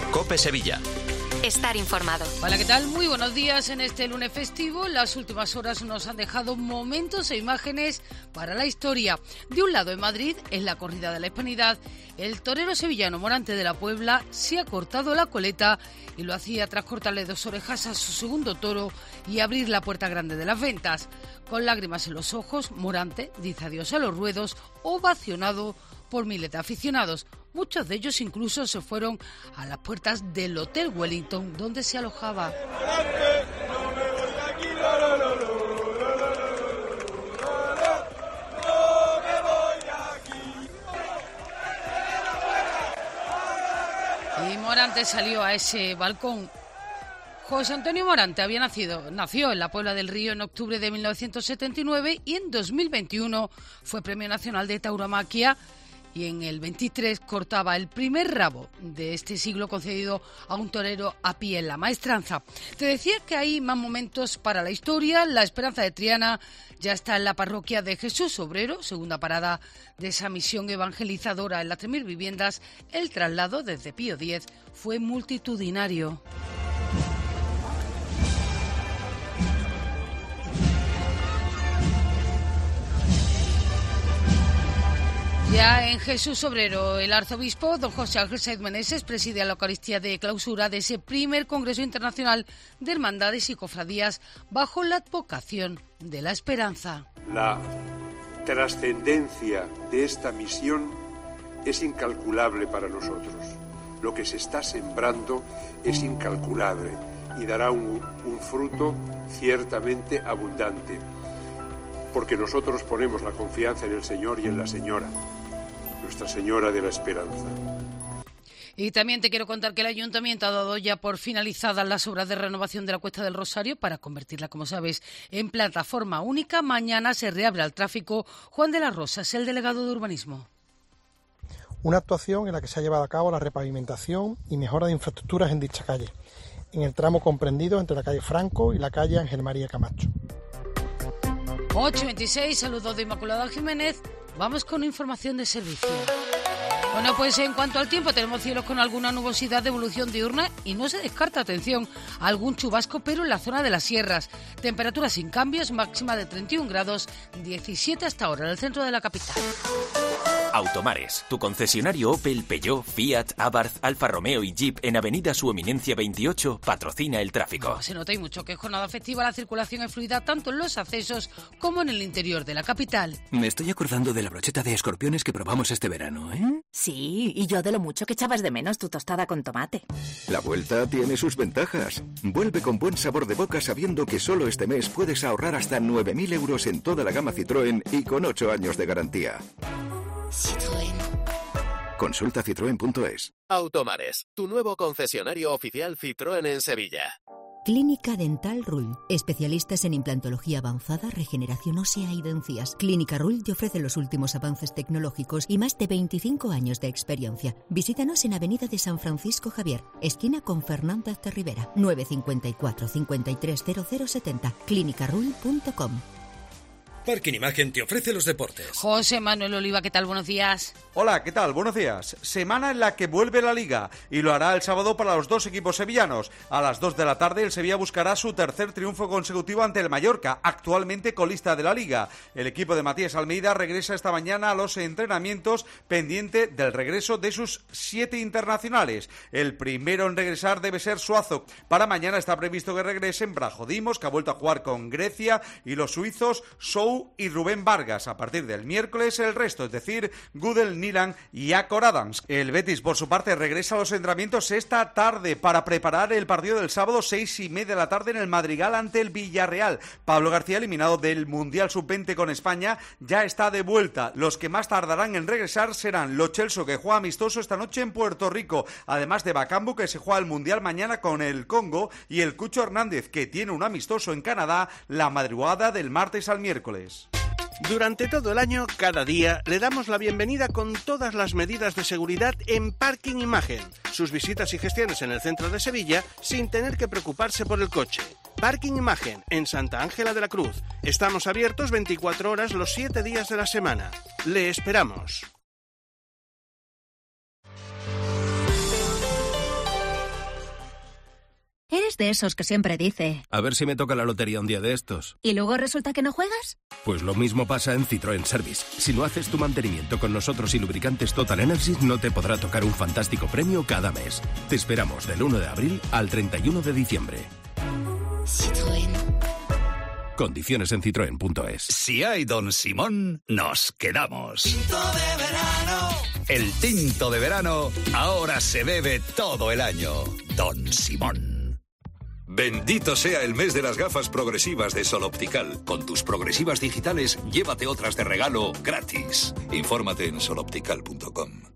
COPE Sevilla. Estar informado. Hola, ¿qué tal? Muy buenos días en este lunes festivo. Las últimas horas nos han dejado momentos e imágenes para la historia. De un lado, en Madrid, en la corrida de la Hispanidad, el torero sevillano Morante de la Puebla se ha cortado la coleta y lo hacía tras cortarle 2 orejas a su segundo toro y abrir la puerta grande de las ventas. Con lágrimas en los ojos, Morante dice adiós a los ruedos, ovacionado por miles de aficionados. Muchos de ellos incluso se fueron a las puertas del Hotel Wellington, donde se alojaba. Y Morante salió a ese balcón. José Antonio Morante nació en la Puebla del Río en octubre de 1979 y en 2021 fue Premio Nacional de Tauromaquia. Y en el 23 cortaba el primer rabo de este siglo concedido a un torero a pie en la maestranza. Te decía que hay más momentos para la historia. La Esperanza de Triana ya está en la parroquia de Jesús Obrero, segunda parada de esa misión evangelizadora en las 3.000 viviendas. El traslado desde Pío X fue multitudinario. Ya en Jesús Obrero, el arzobispo don José Ángel Sáenz Meneses preside la Eucaristía de clausura de ese primer Congreso Internacional de Hermandades y Cofradías bajo la advocación de la esperanza. La trascendencia de esta misión es incalculable para nosotros. Lo que se está sembrando es incalculable y dará un fruto ciertamente abundante, porque nosotros ponemos la confianza en el Señor y en la Señora, Nuestra Señora de la Esperanza. Y también te quiero contar que el Ayuntamiento ha dado ya por finalizadas las obras de renovación de la Cuesta del Rosario para convertirla, como sabes, en plataforma única. Mañana se reabre al tráfico. Juan de las Rosas, el delegado de Urbanismo. Una actuación en la que se ha llevado a cabo la repavimentación y mejora de infraestructuras en dicha calle, en el tramo comprendido entre la calle Franco y la calle Ángel María Camacho. 8:26, saludos de Inmaculada Jiménez. Vamos con información de servicio. Bueno, pues en cuanto al tiempo, tenemos cielos con alguna nubosidad de evolución diurna y no se descarta, atención, algún chubasco, pero en la zona de las sierras. Temperaturas sin cambios, máxima de 31 grados, 17 hasta ahora en el centro de la capital. Automares, tu concesionario Opel, Peugeot, Fiat, Abarth, Alfa Romeo y Jeep en Avenida Su Eminencia 28 patrocina el tráfico. No, se nota y mucho que es jornada festiva, la circulación es fluida tanto en los accesos como en el interior de la capital. Me estoy acordando de la brocheta de escorpiones que probamos este verano, ¿eh? Sí, y yo de lo mucho que echabas de menos tu tostada con tomate. La vuelta tiene sus ventajas. Vuelve con buen sabor de boca sabiendo que solo este mes puedes ahorrar hasta 9.000 euros en toda la gama Citroën y con 8 años de garantía. Citroën. Consulta citroen.es. Automares, tu nuevo concesionario oficial Citroën en Sevilla. Clínica Dental Rull. Especialistas en implantología avanzada, regeneración ósea y dentías. Clínica Rull te ofrece los últimos avances tecnológicos y más de 25 años de experiencia. Visítanos en Avenida de San Francisco Javier, esquina con Fernández de Rivera. 954 530070. clinicarull.com. Parking Imagen te ofrece los deportes. José Manuel Oliva, ¿qué tal? Buenos días. Hola, ¿qué tal? Buenos días. Semana en la que vuelve la Liga y lo hará el sábado para los dos equipos sevillanos. A las 2 de la tarde el Sevilla buscará su tercer triunfo consecutivo ante el Mallorca, actualmente colista de la Liga. El equipo de Matías Almeida regresa esta mañana a los entrenamientos pendiente del regreso de sus 7 internacionales. El primero en regresar debe ser Suazo. Para mañana está previsto que regresen Brajo Dimos, que ha vuelto a jugar con Grecia, y los suizos Sou y Rubén Vargas. A partir del miércoles el resto, es decir, Gudel, Nilan y Akor Adams. El Betis, por su parte, regresa a los entrenamientos esta tarde para preparar el partido del sábado 6:30 de la tarde en el Madrigal ante el Villarreal. Pablo García, eliminado del Mundial Sub-20 con España, ya está de vuelta. Los que más tardarán en regresar serán Lo Celso, que juega amistoso esta noche en Puerto Rico, además de Bakambu, que se juega el Mundial mañana con el Congo, y el Cucho Hernández, que tiene un amistoso en Canadá la madrugada del martes al miércoles. Durante todo el año, cada día, le damos la bienvenida con todas las medidas de seguridad en Parking Imagen. Sus visitas y gestiones en el centro de Sevilla sin tener que preocuparse por el coche. Parking Imagen, en Santa Ángela de la Cruz. Estamos abiertos 24 horas los 7 días de la semana. Le esperamos. de esos que siempre dice. A ver si me toca la lotería un día de estos. ¿Y luego resulta que no juegas? Pues lo mismo pasa en Citroën Service. Si no haces tu mantenimiento con nosotros y lubricantes Total Energies, no te podrá tocar un fantástico premio cada mes. Te esperamos del 1 de abril al 31 de diciembre. Citroën. Condiciones en citroen.es. Si hay Don Simón, nos quedamos. Tinto de verano. El tinto de verano ahora se bebe todo el año. Don Simón. Bendito sea el mes de las gafas progresivas de Sol Optical. Con tus progresivas digitales, llévate otras de regalo gratis. Infórmate en soloptical.com.